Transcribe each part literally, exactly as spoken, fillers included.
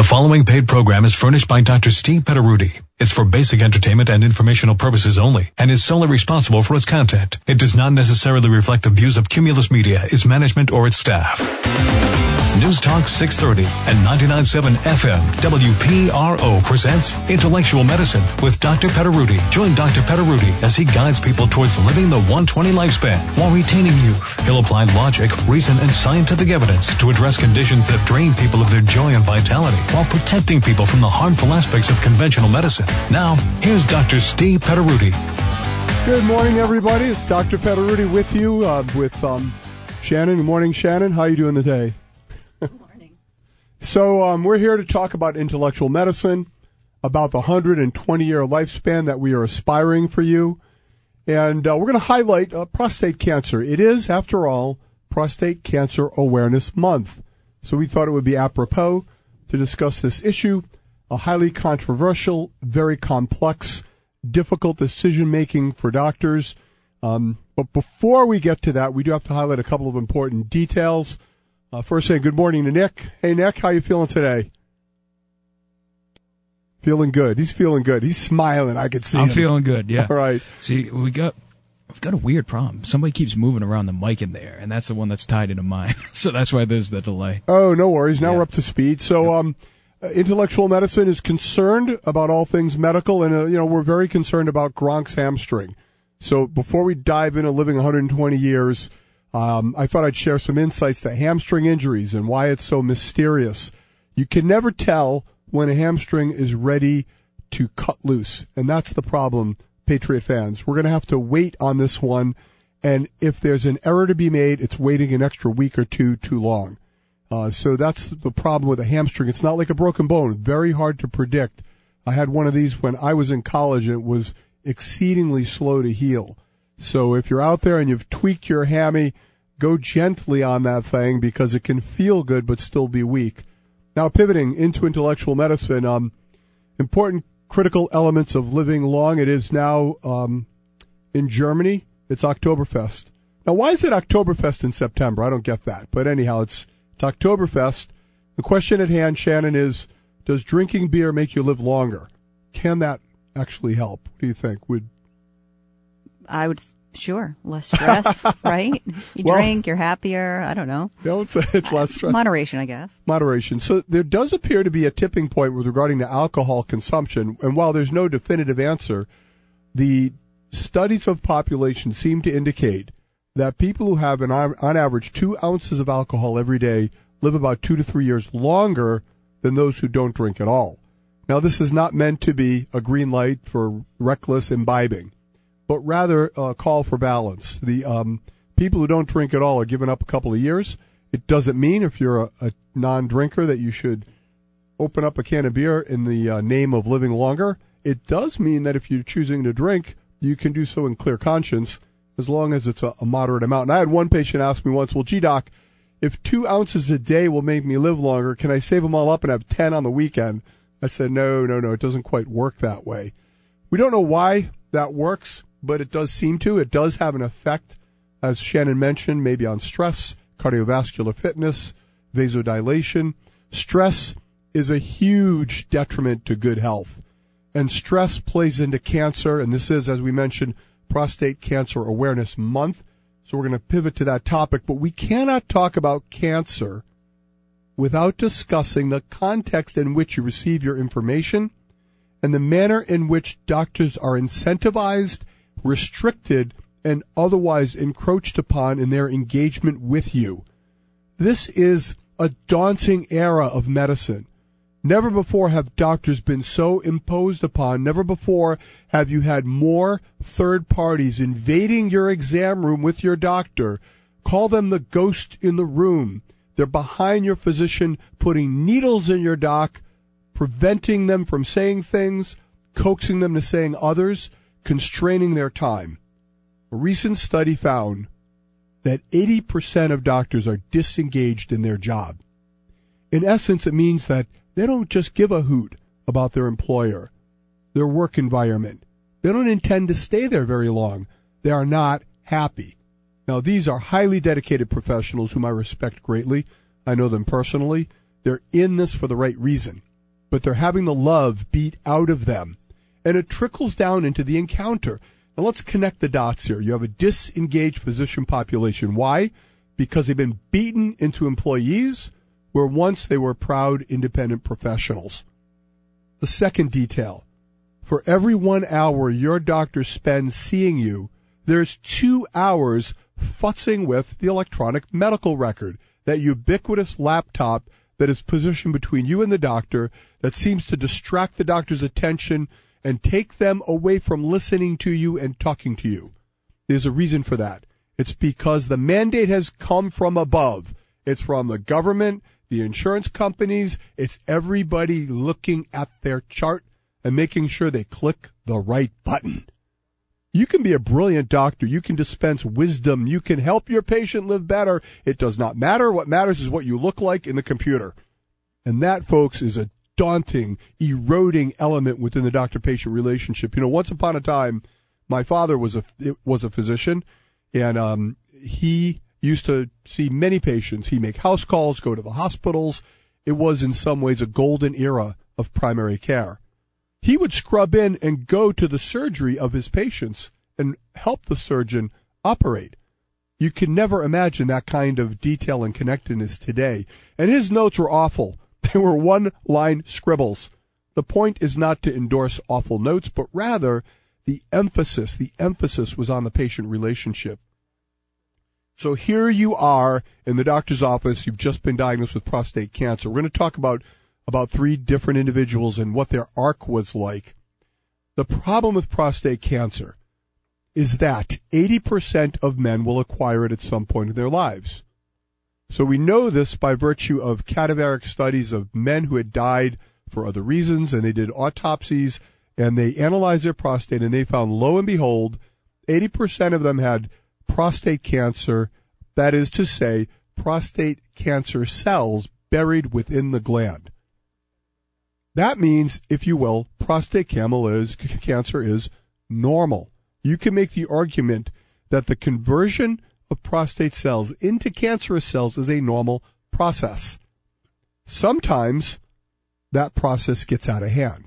The following paid program is furnished by Doctor Steve Petaruti. It's for basic entertainment and informational purposes only and is solely responsible for its content. It does not necessarily reflect the views of Cumulus Media, its management, or its staff. News Talk six thirty and ninety-nine point seven F M W P R O presents Intellectual Medicine with Doctor Petaruti. Join Doctor Petaruti as he guides people towards living the one twenty lifespan while retaining youth. He'll apply logic, reason, and scientific evidence to address conditions that drain people of their joy and vitality while protecting people from the harmful aspects of conventional medicine. Now, here's Doctor Steve Petaruti. Good morning, everybody. It's Doctor Petaruti with you, uh, with um, Shannon. Good morning, Shannon. How are you doing today? So um, we're here to talk about intellectual medicine, about the one hundred twenty-year lifespan that we are aspiring for you. And uh, we're going to highlight uh, prostate cancer. It is, after all, Prostate Cancer Awareness Month. So we thought it would be apropos to discuss this issue, a highly controversial, very complex, difficult decision-making for doctors. Um, but before we get to that, we do have to highlight a couple of important details. Uh, first, say good morning to Nick. Hey, Nick, how you feeling today? Feeling good. He's feeling good. He's smiling. I could see I'm him. feeling good, yeah. All right. See, we got, we've got a weird problem. Somebody keeps moving around the mic in there, and that's the one that's tied into mine. So that's why there's the delay. Oh, no worries. Now Yeah. we're up to speed. So, um, uh, intellectual medicine is concerned about all things medical, and, uh, you know, we're very concerned about Gronk's hamstring. So before we dive into living one hundred twenty years, Um, I thought I'd share some insights to hamstring injuries and why it's so mysterious. You can never tell when a hamstring is ready to cut loose, and that's the problem, Patriot fans. We're going to have to wait on this one, and if there's an error to be made, it's waiting an extra week or two too long. Uh, so that's the problem with a hamstring. It's not like a broken bone. Very hard to predict. I had one of these when I was in college, and it was exceedingly slow to heal. So if you're out there and you've tweaked your hammy, go gently on that thing because it can feel good but still be weak. Now, pivoting into intellectual medicine, um, important critical elements of living long. It is now um, in Germany. It's Oktoberfest. Now, why is it Oktoberfest in September? I don't get that. But anyhow, it's, it's Oktoberfest. The question at hand, Shannon, is, does drinking beer make you live longer? Can that actually help? What do you think? Would I would, sure, less stress, right? You Well- drink, you're happier. I don't know. No, it's, it's less stress. Moderation, I guess. Moderation. So there does appear to be a tipping point with regarding to alcohol consumption. And while there's no definitive answer, the studies of population seem to indicate that people who have an, on average two ounces of alcohol every day live about two to three years longer than those who don't drink at all. Now, this is not meant to be a green light for reckless imbibing, but rather a call for balance. The um, people who don't drink at all are given up a couple of years. It doesn't mean if you're a, a non-drinker that you should open up a can of beer in the uh, name of living longer. It does mean that if you're choosing to drink, you can do so in clear conscience as long as it's a, a moderate amount. And I had one patient ask me once, well, gee, doc, if two ounces a day will make me live longer, can I save them all up and have ten on the weekend? I said, no, no, no, it doesn't quite work that way. We don't know why that works, but it does seem to. It does have an effect, as Shannon mentioned, maybe on stress, cardiovascular fitness, vasodilation. Stress is a huge detriment to good health. And stress plays into cancer, and this is, as we mentioned, Prostate Cancer Awareness Month. So we're going to pivot to that topic. But we cannot talk about cancer without discussing the context in which you receive your information and the manner in which doctors are incentivized, restricted, and otherwise encroached upon in their engagement with you. This is a daunting era of medicine. Never before have doctors been so imposed upon. Never before have you had more third parties invading your exam room with your doctor. Call them the ghost in the room. They're behind your physician, putting needles in your doc, preventing them from saying things, coaxing them to saying others, constraining their time. A recent study found that eighty percent of doctors are disengaged in their job. In essence, it means that they don't just give a hoot about their employer, their work environment. They don't intend to stay there very long. They are not happy. Now, these are highly dedicated professionals whom I respect greatly. I know them personally. They're in this for the right reason. but they're having the love beat out of them. And it trickles down into the encounter. Now let's connect the dots here. You have a disengaged physician population. Why? Because they've been beaten into employees where once they were proud, independent professionals. The second detail, for every one hour your doctor spends seeing you, there's two hours futzing with the electronic medical record, that ubiquitous laptop that is positioned between you and the doctor that seems to distract the doctor's attention and take them away from listening to you and talking to you. There's a reason for that. It's because the mandate has come from above. It's from the government, the insurance companies. It's everybody looking at their chart and making sure they click the right button. You can be a brilliant doctor. You can dispense wisdom. You can help your patient live better. It does not matter. What matters is what you look like in the computer. And that, folks, is a daunting, eroding element within the doctor-patient relationship. You know, once upon a time, my father was a was a physician, and um, he used to see many patients. He'd make house calls, go to the hospitals. It was, in some ways, a golden era of primary care. He would scrub in and go to the surgery of his patients and help the surgeon operate. You can never imagine that kind of detail and connectedness today. And his notes were awful. They were one-line scribbles. The point is not to endorse awful notes, but rather the emphasis. The emphasis was on the patient relationship. So here you are in the doctor's office. You've just been diagnosed with prostate cancer. We're going to talk about, about three different individuals and what their arc was like. The problem with prostate cancer is that eighty percent of men will acquire it at some point in their lives. So we know this by virtue of cadaveric studies of men who had died for other reasons, and they did autopsies, and they analyzed their prostate, and they found, lo and behold, eighty percent of them had prostate cancer, that is to say, prostate cancer cells buried within the gland. That means, if you will, prostate cancer is normal. You can make the argument that the conversion of prostate cells into cancerous cells is a normal process. Sometimes that process gets out of hand.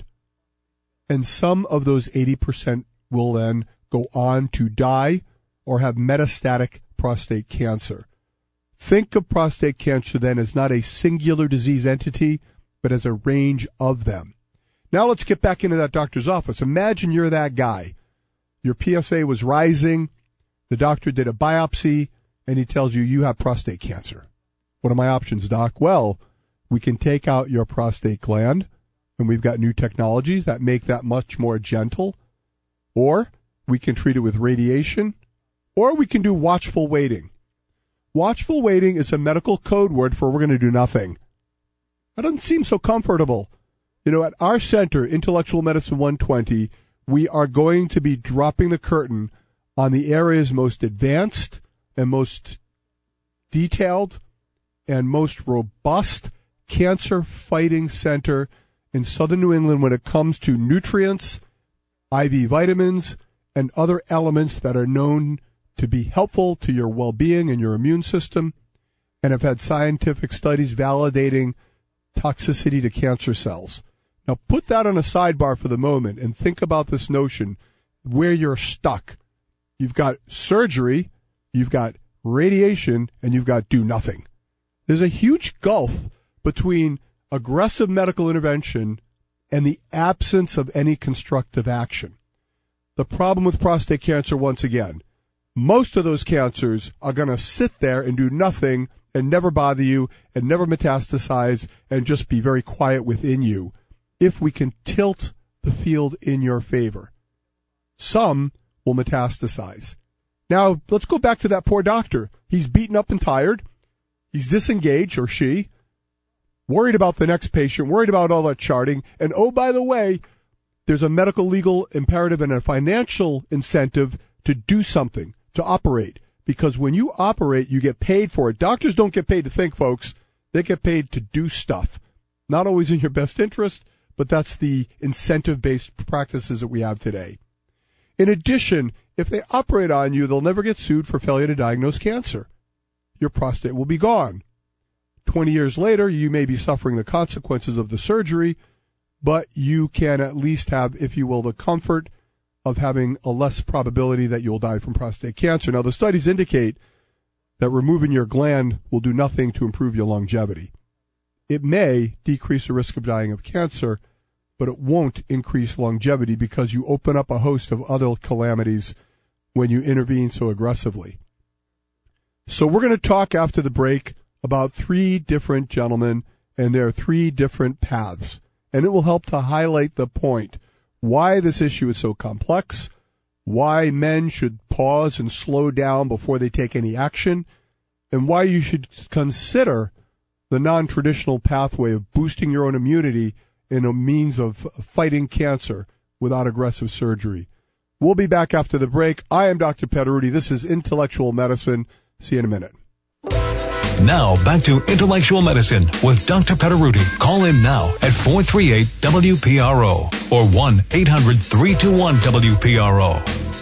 And some of those eighty percent will then go on to die or have metastatic prostate cancer. Think of prostate cancer then as not a singular disease entity, but as a range of them. Now let's get back into that doctor's office. Imagine you're that guy. Your P S A was rising. The doctor did a biopsy, and he tells you you have prostate cancer. What are my options, doc? Well, we can take out your prostate gland, and we've got new technologies that make that much more gentle. Or we can treat it with radiation, or we can do watchful waiting. Watchful waiting is a medical code word for we're going to do nothing. That doesn't seem so comfortable. You know, at our center, Intellectual Medicine one twenty, we are going to be dropping the curtain on the areas most advanced and most detailed and most robust cancer fighting center in southern New England when it comes to nutrients, I V vitamins, and other elements that are known to be helpful to your well-being and your immune system, and have had scientific studies validating toxicity to cancer cells. Now put that on a sidebar for the moment and think about this notion where you're stuck. You've got surgery, you've got radiation, and you've got do nothing. There's a huge gulf between aggressive medical intervention and the absence of any constructive action. The problem with prostate cancer, once again, most of those cancers are going to sit there and do nothing and never bother you and never metastasize and just be very quiet within you if we can tilt the field in your favor. Some will metastasize. Now, let's go back to that poor doctor. He's beaten up and tired. He's disengaged, or she, worried about the next patient, worried about all that charting. And oh, by the way, there's a medical legal imperative and a financial incentive to do something, to operate. Because when you operate, you get paid for it. Doctors don't get paid to think, folks. They get paid to do stuff. Not always in your best interest, but that's the incentive-based practices that we have today. In addition, if they operate on you, they'll never get sued for failure to diagnose cancer. Your prostate will be gone. Twenty years later, you may be suffering the consequences of the surgery, but you can at least have, if you will, the comfort of having a less probability that you'll die from prostate cancer. Now, the studies indicate that removing your gland will do nothing to improve your longevity. It may decrease the risk of dying of cancer, but it won't increase longevity because you open up a host of other calamities when you intervene so aggressively. So we're going to talk after the break about three different gentlemen and their three different paths, and it will help to highlight the point why this issue is so complex, why men should pause and slow down before they take any action, and why you should consider the non-traditional pathway of boosting your own immunity in a means of fighting cancer without aggressive surgery. We'll be back after the break. I am Doctor Pederuti. This is Intellectual Medicine. See you in a minute. Now, back to Intellectual Medicine with Doctor Pederuti. Call in now at four three eight W P R O or one eight hundred three two one W P R O.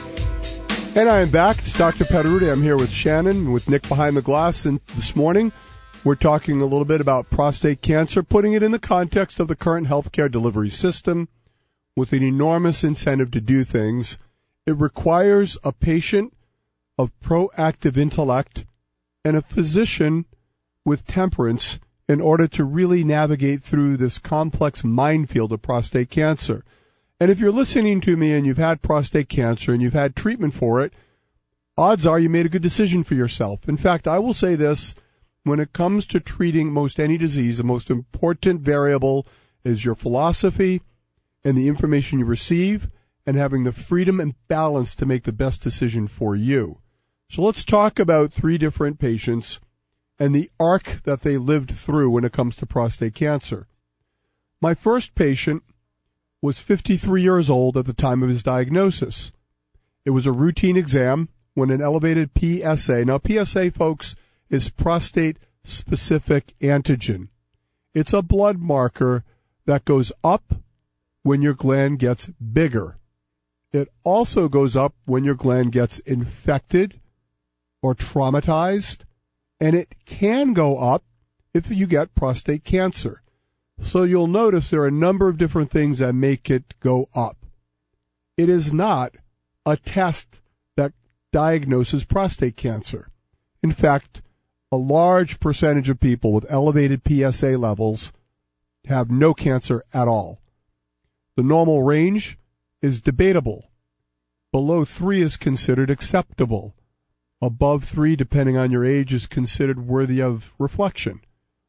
And I am back. It's Doctor Pederuti. I'm here with Shannon, with Nick behind the glass. And this morning, we're talking a little bit about prostate cancer, putting it in the context of the current healthcare delivery system with an enormous incentive to do things. It requires a patient of proactive intellect and a physician with temperance in order to really navigate through this complex minefield of prostate cancer. And if you're listening to me and you've had prostate cancer and you've had treatment for it, odds are you made a good decision for yourself. In fact, I will say this, when it comes to treating most any disease, the most important variable is your philosophy and the information you receive and having the freedom and balance to make the best decision for you. So let's talk about three different patients and the arc that they lived through when it comes to prostate cancer. My first patient was fifty-three years old at the time of his diagnosis. It was a routine exam when an elevated P S A. Now, P S A, folks, is prostate-specific antigen. It's a blood marker that goes up when your gland gets bigger. It also goes up when your gland gets infected or traumatized, and it can go up if you get prostate cancer. So you'll notice there are a number of different things that make it go up. It is not a test that diagnoses prostate cancer. In fact, a large percentage of people with elevated P S A levels have no cancer at all. The normal range is debatable. Below three is considered acceptable. Above three, depending on your age, is considered worthy of reflection.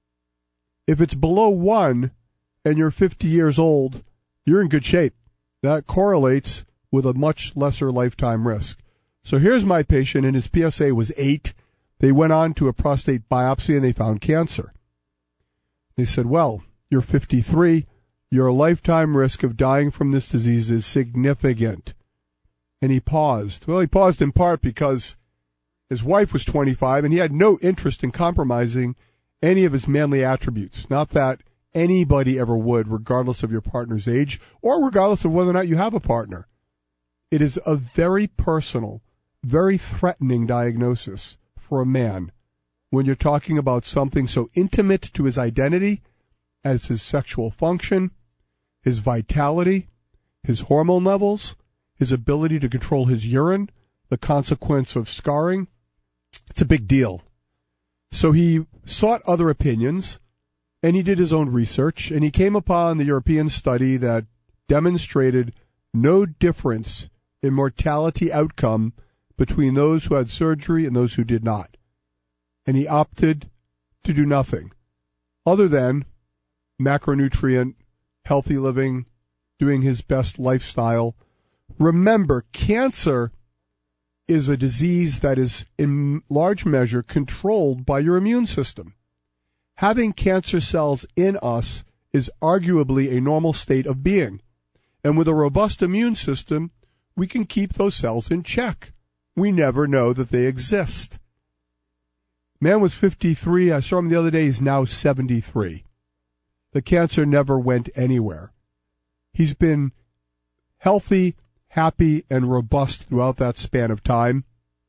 If it's below one and you're fifty years old, you're in good shape. That correlates with a much lesser lifetime risk. So here's my patient, and his P S A was eight. They went on to a prostate biopsy, and they found cancer. They said, well, you're fifty-three. Your lifetime risk of dying from this disease is significant. And he paused. Well, he paused in part because his wife was twenty-five, and he had no interest in compromising any of his manly attributes. Not that anybody ever would, regardless of your partner's age, or regardless of whether or not you have a partner. It is a very personal, very threatening diagnosis for a man when you're talking about something so intimate to his identity as his sexual function, his vitality, his hormone levels, his ability to control his urine, the consequence of scarring. It's a big deal. So he sought other opinions, and he did his own research, and he came upon the European study that demonstrated no difference in mortality outcome between those who had surgery and those who did not. And he opted to do nothing other than macronutrient, healthy living, doing his best lifestyle. Remember, cancer is a disease that is in large measure controlled by your immune system. Having cancer cells in us is arguably a normal state of being. And with a robust immune system, we can keep those cells in check. We never know that they exist. Man was fifty-three. I saw him the other day. He's now seventy-three. The cancer never went anywhere. He's been healthy, happy, and robust throughout that span of time.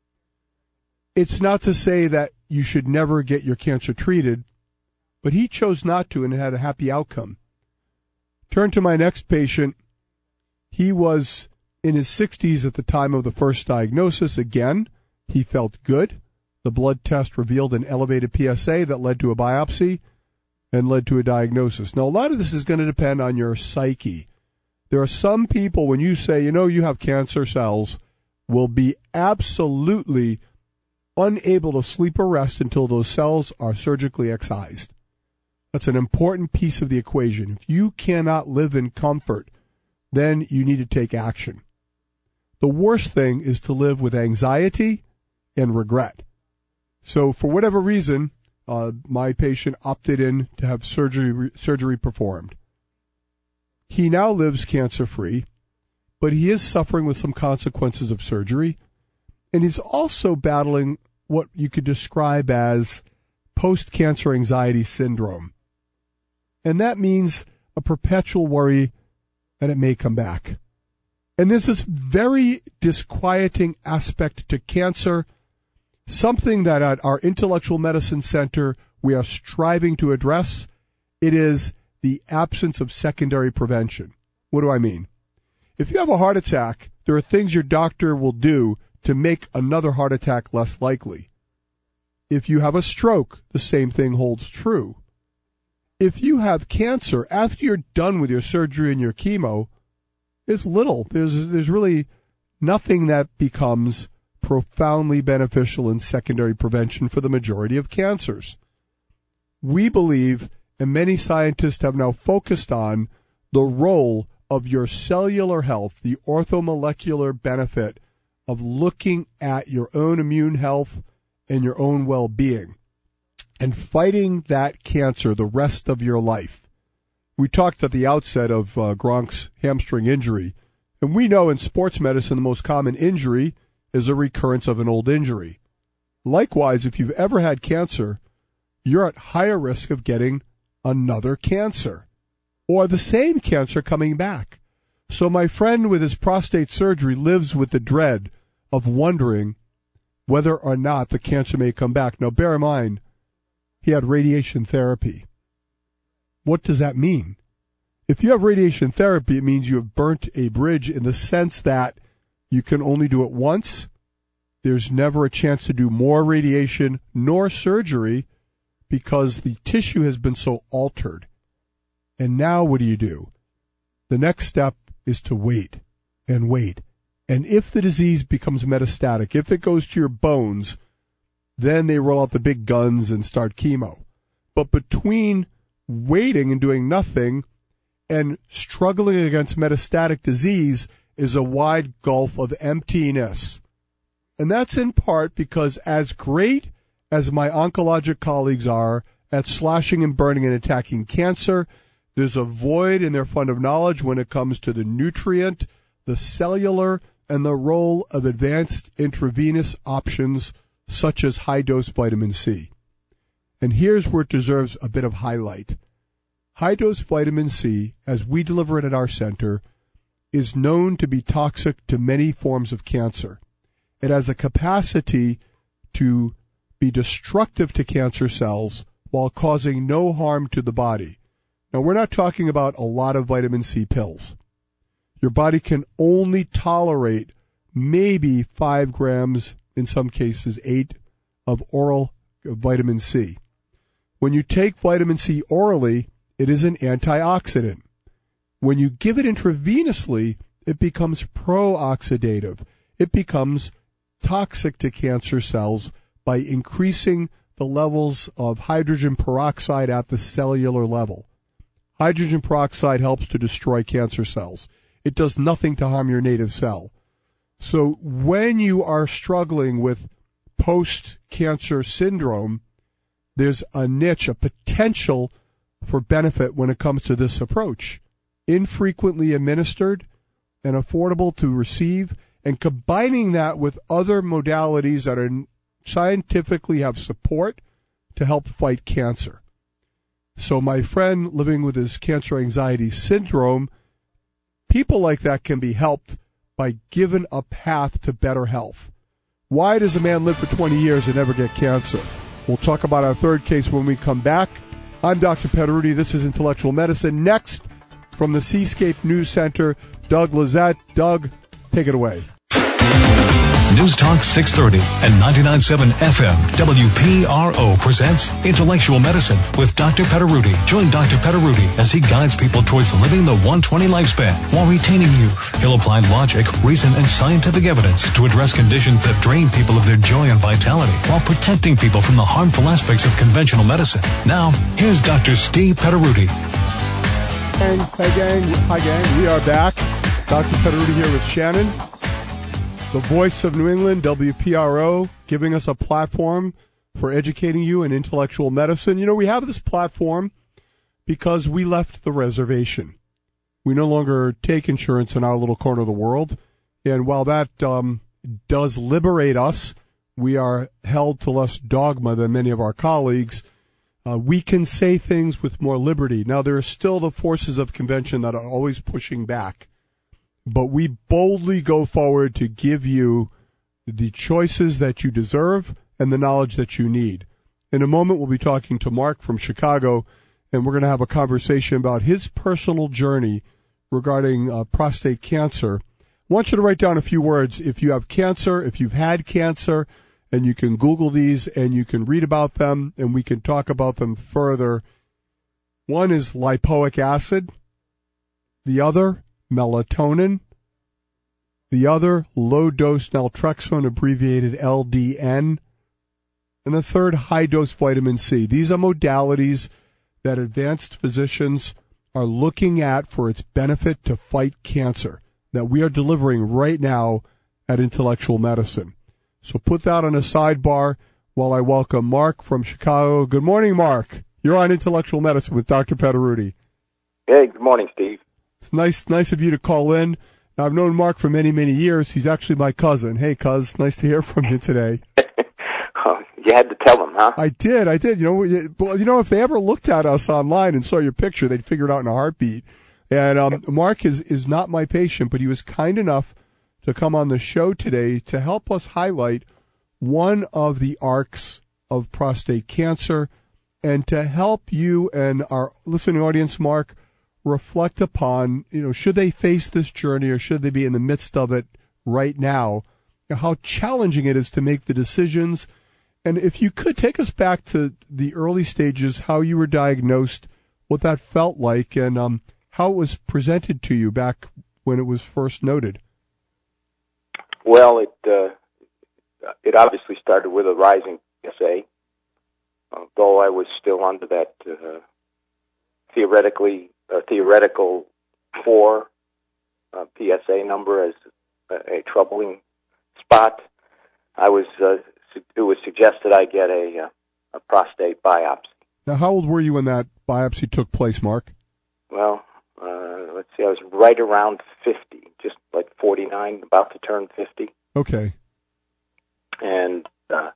It's not to say that you should never get your cancer treated, but he chose not to and had a happy outcome. Turn to my next patient. He was in his sixties at the time of the first diagnosis. Again, he felt good. The blood test revealed an elevated P S A that led to a biopsy and led to a diagnosis. Now, a lot of this is going to depend on your psyche. There are some people, when you say, you know, you have cancer cells, will be absolutely unable to sleep or rest until those cells are surgically excised. That's an important piece of the equation. If you cannot live in comfort, then you need to take action. The worst thing is to live with anxiety and regret. So for whatever reason, uh, my patient opted in to have surgery surgery performed. He now lives cancer-free, but he is suffering with some consequences of surgery, and he's also battling what you could describe as post-cancer anxiety syndrome. And that means a perpetual worry that it may come back. And this is very disquieting aspect to cancer, something that at our Intellectual Medicine Center we are striving to address. It is the absence of secondary prevention. What do I mean? If you have a heart attack, there are things your doctor will do to make another heart attack less likely. If you have a stroke, the same thing holds true. If you have cancer, after you're done with your surgery and your chemo, there's little. There's there's really nothing that becomes profoundly beneficial in secondary prevention for the majority of cancers. We believe, and many scientists have now focused on, the role of your cellular health, the orthomolecular benefit of looking at your own immune health and your own well-being and fighting that cancer the rest of your life. We talked at the outset of uh, Gronk's hamstring injury, and we know in sports medicine the most common injury is a recurrence of an old injury. Likewise, if you've ever had cancer, you're at higher risk of getting another cancer or the same cancer coming back. So my friend with his prostate surgery lives with the dread of wondering whether or not the cancer may come back. Now, bear in mind, he had radiation therapy. What does that mean? If you have radiation therapy, it means you have burnt a bridge in the sense that you can only do it once. There's never a chance to do more radiation nor surgery because the tissue has been so altered. And now what do you do? The next step is to wait and wait. And if the disease becomes metastatic, if it goes to your bones, then they roll out the big guns and start chemo. But between waiting and doing nothing and struggling against metastatic disease is a wide gulf of emptiness. And that's in part because as great as my oncologic colleagues are at slashing and burning and attacking cancer, there's a void in their fund of knowledge when it comes to the nutrient, the cellular, and the role of advanced intravenous options such as high-dose vitamin C. And here's where it deserves a bit of highlight. High-dose vitamin C, as we deliver it at our center, is known to be toxic to many forms of cancer. It has a capacity to be destructive to cancer cells while causing no harm to the body. Now, we're not talking about a lot of vitamin C pills. Your body can only tolerate maybe five grams, in some cases eight, of oral vitamin C. When you take vitamin C orally, it is an antioxidant. When you give it intravenously, it becomes pro-oxidative. It becomes toxic to cancer cells by increasing the levels of hydrogen peroxide at the cellular level. Hydrogen peroxide helps to destroy cancer cells. It does nothing to harm your native cell. So when you are struggling with post-cancer syndrome, there's a niche, a potential for benefit when it comes to this approach. Infrequently administered and affordable to receive, and combining that with other modalities that are scientifically have support to help fight cancer. So my friend living with his cancer anxiety syndrome, people like that can be helped by given a path to better health. Why does a man live for twenty years and never get cancer? We'll talk about our third case when we come back. I'm Doctor Pederuti. This is Intellectual Medicine. Next, from the Seascape News Center, Doug Lizette. Doug, take it away. News Talk six thirty and ninety-nine point seven F M W P R O presents Intellectual Medicine with Doctor Pederuti. Join Doctor Pederuti as he guides people towards living the one twenty lifespan while retaining youth. He'll apply logic, reason, and scientific evidence to address conditions that drain people of their joy and vitality while protecting people from the harmful aspects of conventional medicine. Now, here's Doctor Steve Pederuti. Gang, hi gang, hi gang, we are back. Doctor Pederuti here with Shannon, the voice of New England, W P R O, giving us a platform for educating you in intellectual medicine. You know, we have this platform because we left the reservation. We no longer take insurance in our little corner of the world. And while that um, does liberate us, we are held to less dogma than many of our colleagues. Uh, we can say things with more liberty. Now, there are still the forces of convention that are always pushing back. But we boldly go forward to give you the choices that you deserve and the knowledge that you need. In a moment, we'll be talking to Mark from Chicago, and we're going to have a conversation about his personal journey regarding uh, prostate cancer. I want you to write down a few words. If you have cancer, if you've had cancer, and you can Google these and you can read about them, and we can talk about them further. One is lipoic acid. The other, melatonin, the other low-dose naltrexone, abbreviated L D N, and the third, high-dose vitamin C. These are modalities that advanced physicians are looking at for its benefit to fight cancer that we are delivering right now at Intellectual Medicine. So put that on a sidebar while I welcome Mark from Chicago. Good morning, Mark. You're on Intellectual Medicine with Doctor Pederuti. Hey, good morning, Steve. It's nice, nice of you to call in. Now, I've known Mark for many, many years. He's actually my cousin. Hey, cuz, nice to hear from you today. Oh, you had to tell them, huh? I did, I did. You know, you know, if they ever looked at us online and saw your picture, they'd figure it out in a heartbeat. And um, Mark is is not my patient, but he was kind enough to come on the show today to help us highlight one of the arcs of prostate cancer and to help you and our listening audience, Mark, reflect upon, you know, should they face this journey or should they be in the midst of it right now, you know, how challenging it is to make the decisions. And if you could take us back to the early stages, how you were diagnosed, what that felt like, and um, how it was presented to you back when it was first noted. Well, it uh, it obviously started with a rising P S A, although I was still under that uh, theoretically uh, theoretical four uh, P S A number as a, a troubling spot. I was uh, su- it was suggested I get a uh, a prostate biopsy. Now, how old were you when that biopsy took place, Mark? Well, uh, let's see, I was right around fifty, just like forty-nine, about to turn fifty. Okay. And uh,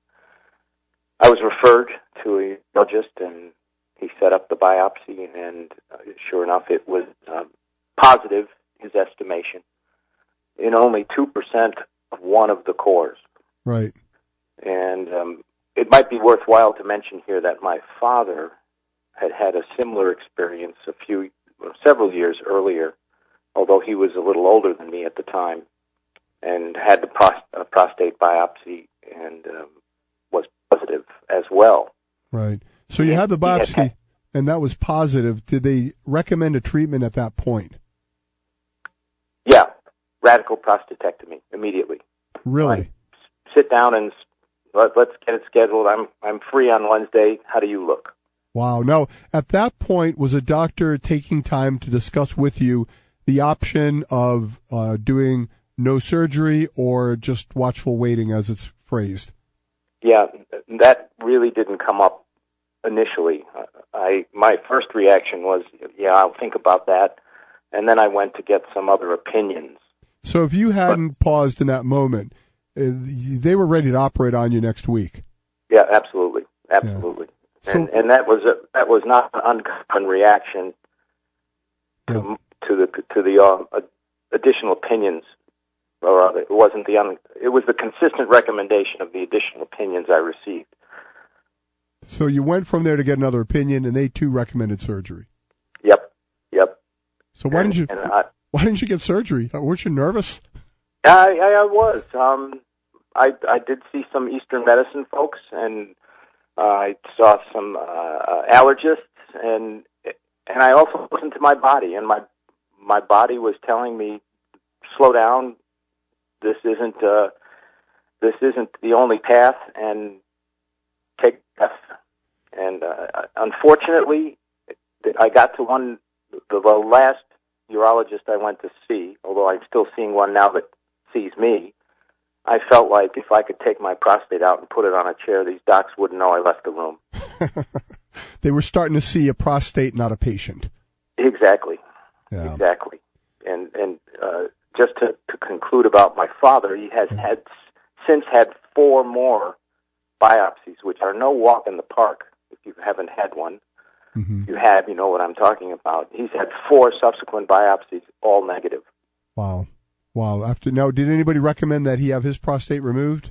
I was referred to a urologist, and he set up the biopsy, and uh, sure enough, it was um, positive, his estimation, in only two percent of one of the cores. Right. And um, it might be worthwhile to mention here that my father had had a similar experience a few, several years earlier, although he was a little older than me at the time, and had the pros- uh, prostate biopsy and um, was positive as well. Right. So you and had the biopsy, had, and that was positive. Did they recommend a treatment at that point? Yeah, radical prostatectomy immediately. Really? Like, sit down and let, let's get it scheduled. I'm I'm free on Wednesday. How do you look? Wow. Now, at that point, was a doctor taking time to discuss with you the option of uh, doing no surgery or just watchful waiting, as it's phrased? Yeah, that really didn't come up initially. I my first reaction was, yeah, I'll think about that, and then I went to get some other opinions. So if you hadn't but, paused in that moment, uh, they were ready to operate on you next week. Yeah, absolutely, absolutely. Yeah. So, and, and that was a, that was not an uncommon reaction to, yeah. to the to the uh, additional opinions. Or it wasn't the un, it was the consistent recommendation of the additional opinions I received. So you went from there to get another opinion, and they too recommended surgery. Yep, yep. So why and, didn't you and I, why didn't you get surgery? Weren't you nervous? I, I, I was. Um, I I did see some Eastern medicine folks, and uh, I saw some uh, allergists, and and I also listened to my body, and my my body was telling me, slow down. This isn't uh, this isn't the only path, and take death. And uh, unfortunately, I got to one the, the last urologist I went to see. Although I'm still seeing one now that sees me. I felt like if I could take my prostate out and put it on a chair, these docs wouldn't know I left the room. They were starting to see a prostate, not a patient. Exactly. Yeah. Exactly. And and uh, just to, to conclude about my father, he has yeah. had since had four more biopsies, which are no walk in the park if you haven't had one. Mm-hmm. If you have, you know what I'm talking about. He's had four subsequent biopsies, all negative. Wow. Wow. After now, did anybody recommend that he have his prostate removed?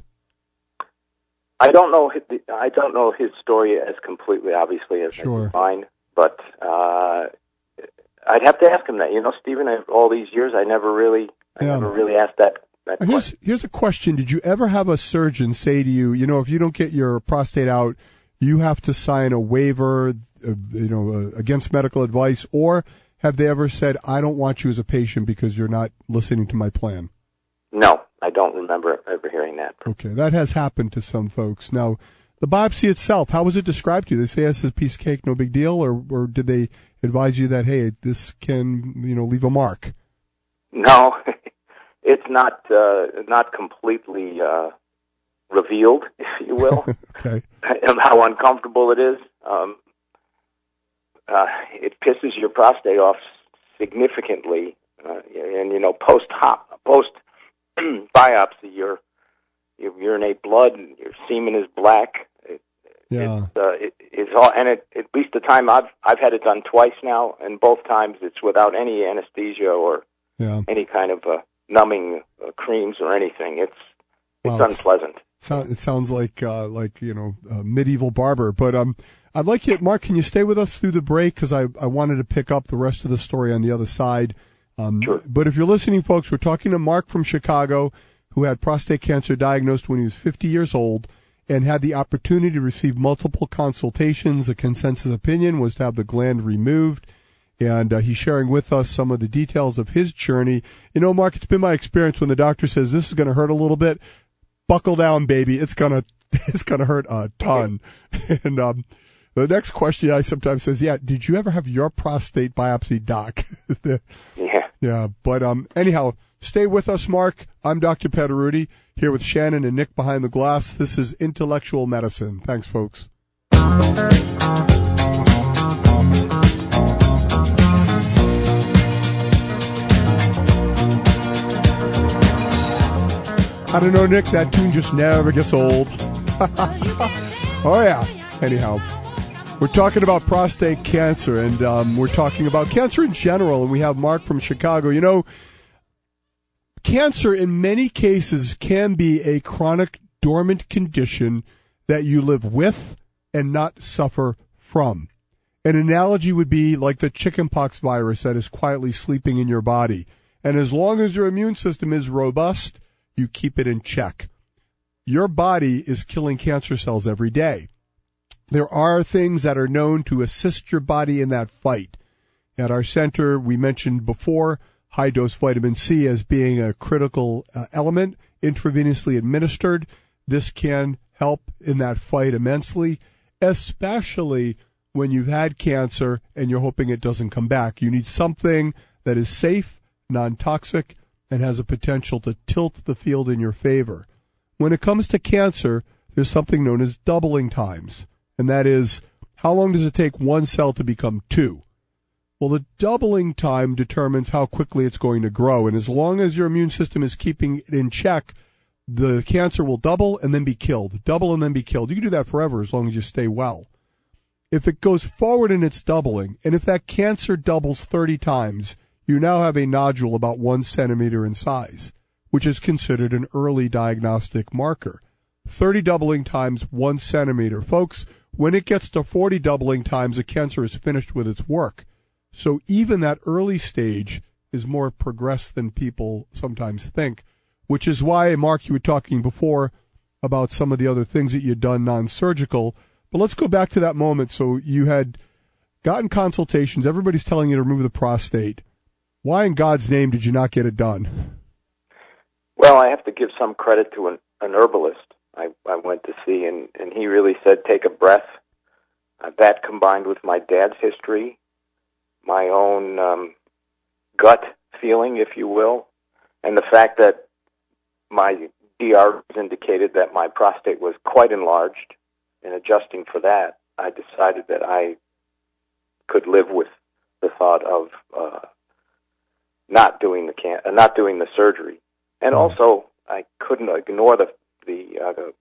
I don't know. I don't know his story as completely, obviously, as sure. mine. But uh, I'd have to ask him that. You know, Stephen, all these years, I never really, I yeah. never really asked that. that here's question. here's a question: did you ever have a surgeon say to you, you know, if you don't get your prostate out, you have to sign a waiver, uh, you know, uh, against medical advice, or have they ever said, I don't want you as a patient because you're not listening to my plan? No, I don't remember ever hearing that. Okay, that has happened to some folks. Now, the biopsy itself, how was it described to you? They say this is a piece of cake, no big deal, or or did they advise you that, hey, this can, you know, leave a mark? No, it's not uh, not completely uh, revealed, if you will, okay. how uncomfortable it is. Um, uh, it pisses your prostate off significantly, uh, and you know, post hop, post biopsy, your you urinate blood, and your semen is black. It, yeah, it's, uh, it, it's all, and it, at least the time I've I've had it done twice now, and both times it's without any anesthesia or yeah. any kind of uh, numbing uh, creams or anything. It's it's wow, unpleasant. It's, it sounds like uh, like you know a medieval barber, but um. I'd like you, Mark, can you stay with us through the break? Because I, I wanted to pick up the rest of the story on the other side. Um, sure. But if you're listening, folks, we're talking to Mark from Chicago, who had prostate cancer diagnosed when he was fifty years old and had the opportunity to receive multiple consultations. The consensus opinion was to have the gland removed. And uh, he's sharing with us some of the details of his journey. You know, Mark, it's been my experience when the doctor says this is going to hurt a little bit, buckle down, baby. It's going to it's gonna hurt a ton. and um the next question I sometimes says, yeah, did you ever have your prostate biopsy, doc? yeah. Yeah. But um, anyhow, stay with us, Mark. I'm Doctor Pederuti, here with Shannon and Nick behind the glass. This is Intellectual Medicine. Thanks, folks. I don't know, Nick, that tune just never gets old. Oh, yeah. Anyhow. We're talking about prostate cancer, and um, we're talking about cancer in general, and we have Mark from Chicago. You know, cancer in many cases can be a chronic dormant condition that you live with and not suffer from. An analogy would be like the chickenpox virus that is quietly sleeping in your body. And as long as your immune system is robust, you keep it in check. Your body is killing cancer cells every day. There are things that are known to assist your body in that fight. At our center, we mentioned before high-dose vitamin C as being a critical uh, element, intravenously administered. This can help in that fight immensely, especially when you've had cancer and you're hoping it doesn't come back. You need something that is safe, non-toxic, and has a potential to tilt the field in your favor. When it comes to cancer, there's something known as doubling times. And that is, how long does it take one cell to become two? Well, the doubling time determines how quickly it's going to grow. And as long as your immune system is keeping it in check, the cancer will double and then be killed. Double and then be killed. You can do that forever as long as you stay well. If it goes forward in its doubling, and if that cancer doubles thirty times, you now have a nodule about one centimeter in size, which is considered an early diagnostic marker. thirty doubling times one centimeter. Folks, when it gets to forty doubling times, the cancer is finished with its work. So even that early stage is more progressed than people sometimes think, which is why, Mark, you were talking before about some of the other things that you'd done non-surgical. But let's go back to that moment. So you had gotten consultations. Everybody's telling you to remove the prostate. Why in God's name did you not get it done? Well, I have to give some credit to an, an herbalist I, I went to see, and, and he really said, take a breath. Uh, that combined with my dad's history, my own um, gut feeling, if you will, and the fact that my D R indicated that my prostate was quite enlarged, and adjusting for that, I decided that I could live with the thought of uh, not doing the can- uh, not doing the surgery. And also, I couldn't ignore the the, uh, the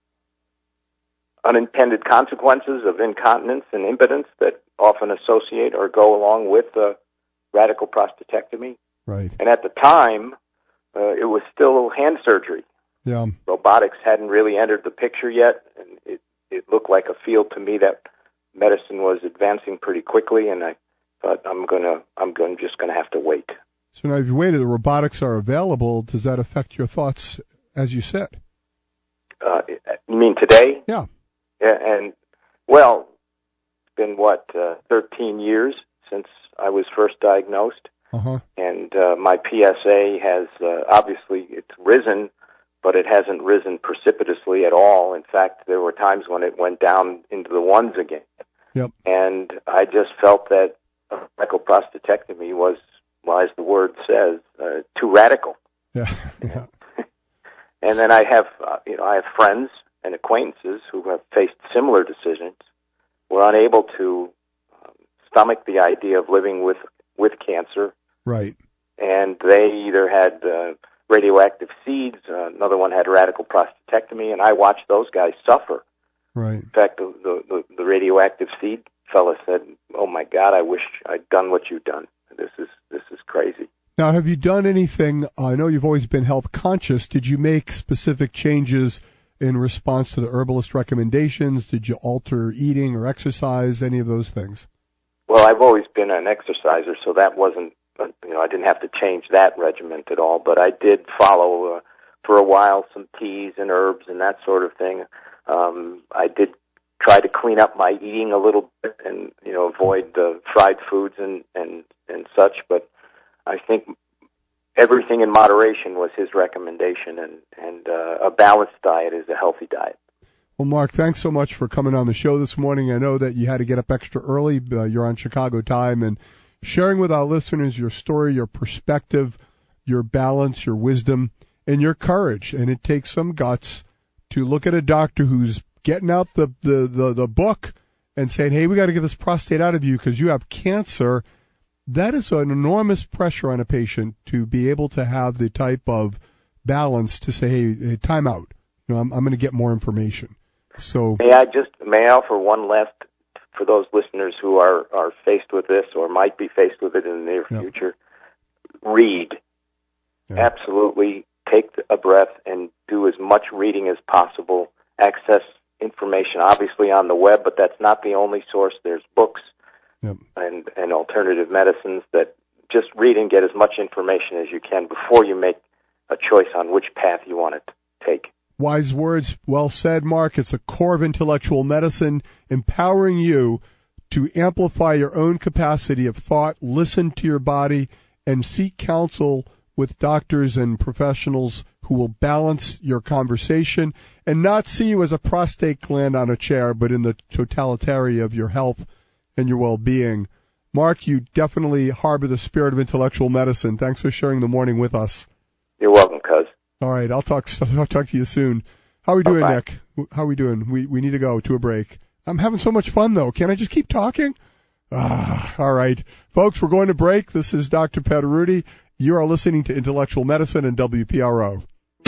unintended consequences of incontinence and impotence that often associate or go along with uh, radical prostatectomy. Right. And at the time, uh, it was still hand surgery. Yeah. Robotics hadn't really entered the picture yet, and it, it looked like a field to me that medicine was advancing pretty quickly. And I thought, I'm gonna, I'm going just gonna have to wait. So now, if you waited, the robotics are available. Does that affect your thoughts as you said? Uh, you mean today? Yeah. Yeah, and, well, it's been, what, uh, thirteen years since I was first diagnosed. Uh-huh. And uh, my P S A has, uh, obviously, it's risen, but it hasn't risen precipitously at all. In fact, there were times when it went down into the ones again. Yep. And I just felt that a radical prostatectomy was, well, as the word says, uh, too radical. Yeah. yeah. And then I have, uh, you know, I have friends and acquaintances who have faced similar decisions, were unable to um, stomach the idea of living with with cancer. Right. And they either had uh, radioactive seeds, uh, another one had radical prostatectomy, and I watched those guys suffer. Right. In fact, the, the, the radioactive seed fella said, "Oh my God, I wish I'd done what you've done. This is this is crazy." Now, have you done anything? I know you've always been health conscious. Did you make specific changes in response to the herbalist recommendations? Did you alter eating or exercise, any of those things? Well, I've always been an exerciser, so that wasn't, you know, I didn't have to change that regimen at all, but I did follow uh, for a while some teas and herbs and that sort of thing. Um, I did try to clean up my eating a little bit and, you know, avoid the fried foods and, and, and such, but I think everything in moderation was his recommendation, and, and uh, a balanced diet is a healthy diet. Well, Mark, thanks so much for coming on the show this morning. I know that you had to get up extra early. Uh, you're on Chicago time, and sharing with our listeners your story, your perspective, your balance, your wisdom, and your courage. And it takes some guts to look at a doctor who's getting out the, the, the, the book and saying, hey, we got to get this prostate out of you because you have cancer. That is an enormous pressure on a patient to be able to have the type of balance to say, hey, hey time out. You know, I'm, I'm going to get more information. So may I just may I offer one last for those listeners who are, are faced with this or might be faced with it in the near yep. future? Read. Yep. Absolutely take a breath and do as much reading as possible. Access information, obviously, on the web, but that's not the only source. There's books yep. and, and alternative medicines that just read and get as much information as you can before you make a choice on which path you want to take. Wise words, well said, Mark. It's the core of intellectual medicine, empowering you to amplify your own capacity of thought, listen to your body, and seek counsel with doctors and professionals who will balance your conversation and not see you as a prostate gland on a chair, but in the totality of your health and your well-being. Mark, you definitely harbor the spirit of intellectual medicine. Thanks for sharing the morning with us. You're welcome, cuz. All right, I'll talk. I'll talk to you soon. How are we doing, Bye-bye. Nick? How are we doing? We we need to go to a break. I'm having so much fun, though. Can I just keep talking? Ah, all right, folks, we're going to break. This is Doctor Pederuti. You are listening to Intellectual Medicine and W P R O.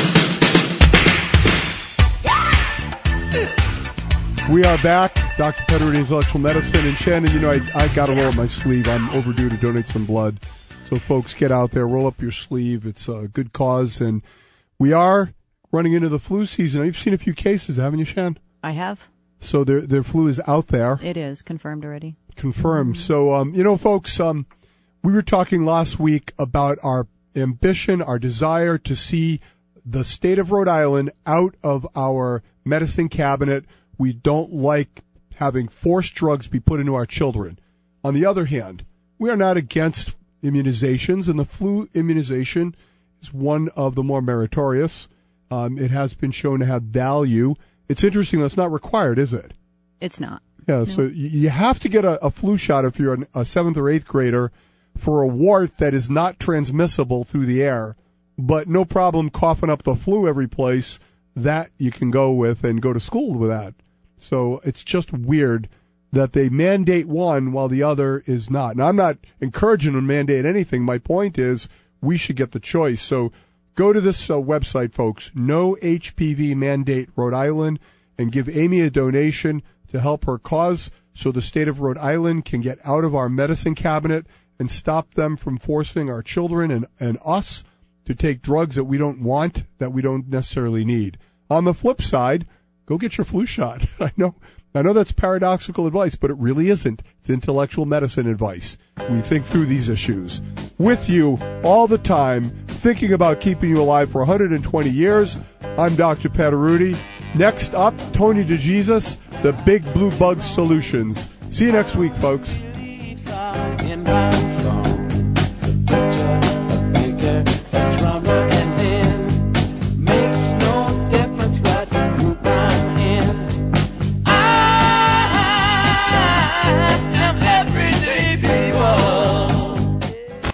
We are back, Doctor Pederuti, Intellectual Medicine, and Shannon. You know, I I got to roll up my sleeve. I'm overdue to donate some blood. So, folks, get out there, roll up your sleeve. It's a good cause, and we are running into the flu season. You've seen a few cases, haven't you, Shan? I have. So their their flu is out there. It is confirmed already. Confirmed. Mm-hmm. So, um, you know, folks, um, We were talking last week about our ambition, our desire to see the state of Rhode Island out of our medicine cabinet. We don't like having forced drugs be put into our children. On the other hand, we are not against immunizations, and the flu immunization is one of the more meritorious. Um, it has been shown to have value. It's interesting, that's not required, is it? It's not. Yeah, No. so you you have to get a, a flu shot if you're an, a seventh or eighth grader for a wart that is not transmissible through the air, but no problem coughing up the flu every place. That you can go with and go to school with that. So it's just weird that they mandate one while the other is not. Now, I'm not encouraging them to mandate anything. My point is we should get the choice. So go to this uh, website, folks, No H P V Mandate Rhode Island, and give Amy a donation to help her cause so the state of Rhode Island can get out of our medicine cabinet and stop them from forcing our children and, and us to take drugs that we don't want, that we don't necessarily need. On the flip side, go get your flu shot. I know I know that's paradoxical advice, but it really isn't. It's intellectual medicine advice. We think through these issues. With you all the time, thinking about keeping you alive for one hundred twenty years, I'm Doctor Pataruti. Next up, Tony DeJesus, the Big Blue Bug Solutions. See you next week, folks.